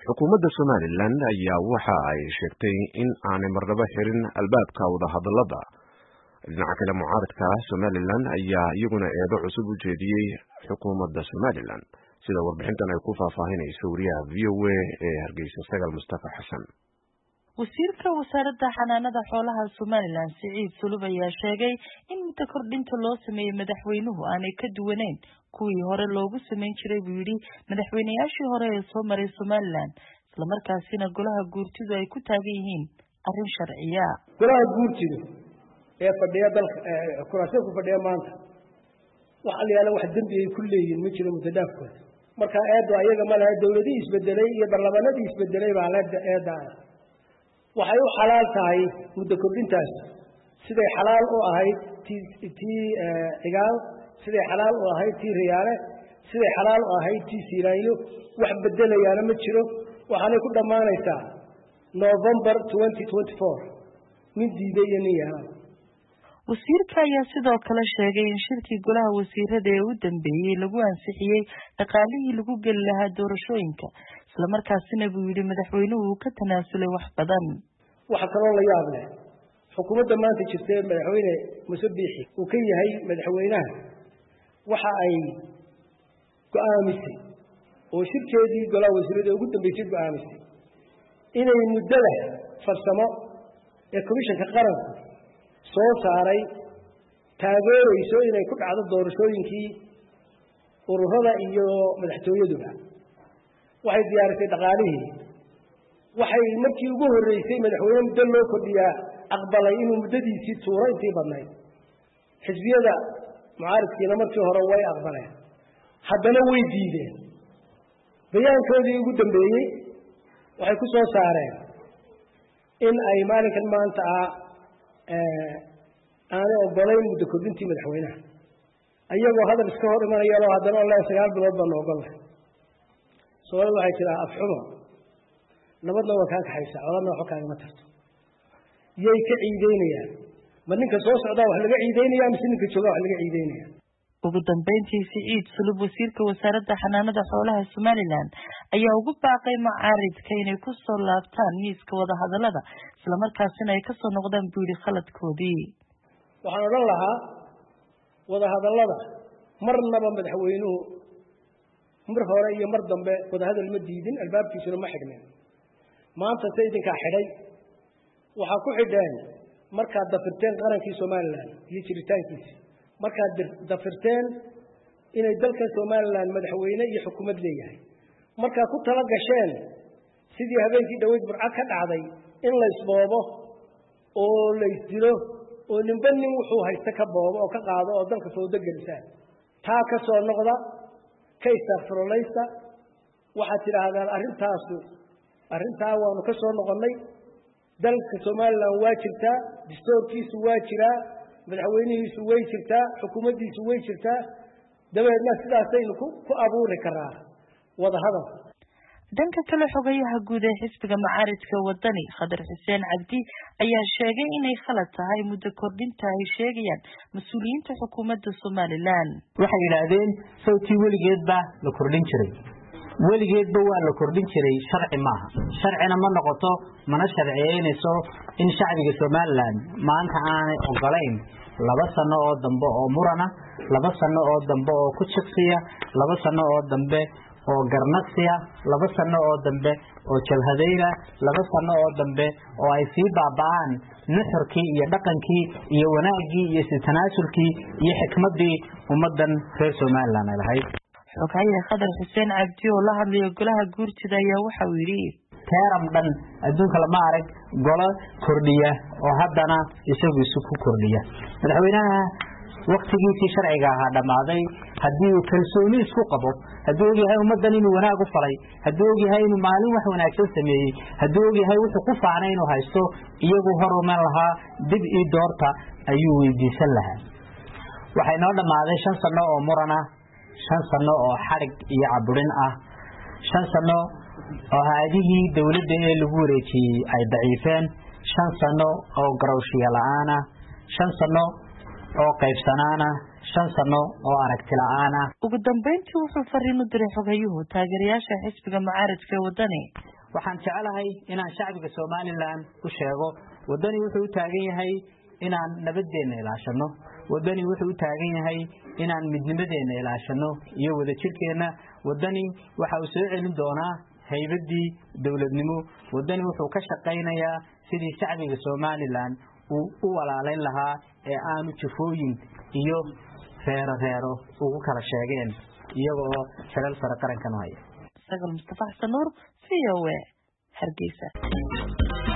xukuumadda Somaliland ayaa waxa ay sheegtay in aanay marnaba xirin albaabka wada hadallada. Dhinaca kale mucaaradka Somaliland ayaa iyaguna eedo cusub u jeediyey xukuumadda Somaliland sida warbixintan ay ku faahfaahinayso wariyaha VOA ee Hargeysa Sagal Mustafa Xasan. wasiirka wasaaradda xanaanada xoolaha Somaliland Siciid Sulub ayaa sheegay in muddo kordhinta loo sameeyay madaxweynuhu aanay ka duwaneyn kuwii hore loogu sameyn jiray buu yidhi madaxweynayaashii hore ee soo maray Somaliland isla markaasina golaha guurtidu ay ku taagan yihiin arrin sharciya. golaha guurtidu ee fadhiya dalka kuraasada ku fadhiya maanta waxa la yiraahdaa wax dambi ay ku leeyihiin ma jiro mudadaafkooda marka eedo ayaga ma laha dawladii isbedelay iyo barlamaanadii isbedelay baa la eedaa waxay u xalaal tahay muddo kordhintaas siday xalaal u ahayd tii cigaal siday xalaal u ahayd tii riyaale siday xalaal u ahayd tii siiraayo wax bedelayana ma jiro waxaanay ku dhamaanaysaa November 2024 mid diiday inay wasiirka ayaa sidoo kale sheegay in shirkii golaha wasiirada ee u dambeeyay lagu ansixiyay dhaqaalihii lagu gali lahaa doorashooyinka isla markaasina buu yidhi madaxweynuhu ka tanaasulay wax badan. waxa kaloo la yaab leh xukuumadda maanta jirtay madaxweyne Muuse Biixi uu ka yahay madaxweynaha waxa ay go'aamisay oo shirkeedii golaha wasiirada ugu dambeysay go'aamisay inay muddada farsamo ee komishanka qaranka soo saaray taageerayso inay ku dhacdo doorashooyinkii ururada iyo madaxtooyaduba waxay diyaarisay dhaqaalihii waxay markii ugu horeysay madaxweyne muddo loo kordhiyaa aqbalay inuu muddadiisii tuuro intii badnayd xisbiyada mucaaradkiina markii hore way aqbaleen haddana way diideen bayaankoodii ugu dambeeyey waxay ku soo saareen in ay maalinkan maanta aanay ogolayn muddo kordhintii madaxweynaha ayagoo hadal iska hor imanaya oo haddana ilaa 9 bilood baan ogolay Soomaalidu waxay tiraa afxumo nabadna waa ka kaxaysa codana waxa kaaga ma tarto yay ka ciideynayaan ma ninka soo socda wax laga ciideynayaa mise ninka jooga wax laga ciideynayaa. ugu dambeyntii Siciid Sulub wasiirka wasaaradda xanaanada xoolaha Somaliland ayaa ugu baaqay mucaaradka inay ku soo laabtaan miiska wada hadallada isla markaasina ay ka soo noqdaan buuri khaladkoodii. waxaan oran lahaa wada hadallada marnaba madaxweynuhu mar hore iyo mar dambe wada hadal ma diidin albaabkiisuna ma xidhmin maanta sayidinka xidhay waxa ku xidheen marka dafirteen qarankii Somaliland iyo jiritaankiisa marka dafirteen inay dalka Somaliland madaxweyne iyo xukuumad leeyahay marka ku tala gasheen sidii habeenkii dhaweyd burcad ka dhacday in la isboobo oo la isdilo oo ninba nin wuxuu haysta ka boobo oo ka qaado oo dalka soo degelisaan taa ka soo noqda ka istaghfirullaysta waxa tiraahdaa arrintaa waanu ka soo noqonnay dalka Somaliland waa jirtaa dastuurkiisu waa jiraa madaxweynihiisu way jirtaa xukuumaddiisu way jirtaa dabeedna sidaasaynu ku abuuri karaa wada hadal. dhanka kale xogayaha guud ee xisbiga mucaaradka wadani Khadar Xuseen Cabdi ayaa sheegay inay khalad tahay muddo kordhinta ay sheegayaan mas'uuliyiinta xukuumadda Somaliland. waxay yiraahdeen sawtii weligeedba la kordhin jiray weligeedba waa la kordhin jiray sharci maaha sharcina ma noqoto mana sharciyeynayso in shacbiga Somaliland maanta aanay ogolayn 2 sano oo dambe oo murana 2 sano oo dambe oo ku jaqsiya 2 sano oo dambe oo garnaqsiya 2 sano oo dambe oo jabhadayna 2 sano oo dambe oo ay sii baaba'aan nuxurkii iyo dhaqankii iyo wanaagii iyo tanaasulkii iyo xikmadii ummadan reer Somaliland ay lahayd. xogayaha Khadar Xuseen Cabdi oo la hadlay golaha guurtida ayaa waxa uu yiri teeram dhan adduunka lama arag golo kordhiya oo haddana isagu ku kordhiya madaxweynaha waqtigiisii sharciga ahaa dhamaaday haddii uu kalsooni isku qabo haddii uu yahay ummadan inuu wanaag u falay haddii uu yahay inuu maalin wax wanaagsan sameeyay haddii uu yahay wuxuu ku faanay inuu haysto iyagu horuman lahaa dib ii doorta ayuu weydiisan lahaa. waxay noo dhamaaday 5 sano oo murana 5 sano oo xarig iyo caburin ah 5 sano oo haadihii dawladda ee lagu wareejiyay ay daciifeen 5 sano oo garowshiya la'aan ah 5 sano oo qaybsanaana 5 sano oo aragti la'aan ah. ugu dambeyntii wuxuu fariin u diray xogayuhu taageerayaasha xisbiga mucaaradka wadani waxaan jecelahay inaan shacbiga Soomaaliland u sheego wadani wuxuu u taagan yahay inaan nabadeena ilaashano wadani wuxuu u taagan yahay inaan midnimadeena ilaashano iyo wadajirkeena wadani waxa uu soo celin doonaa haybadii dawladnimo wadani wuxuu ka shaqeynayaa sidii shacbiga Soomaaliland uu u walaalayn lahaa ee aanu jafooyin iyo reero ugu kala sheegeen iyagoo xilal sare qarankan haya Sagal Mustafa Xasan Nuur VOA Hargeysa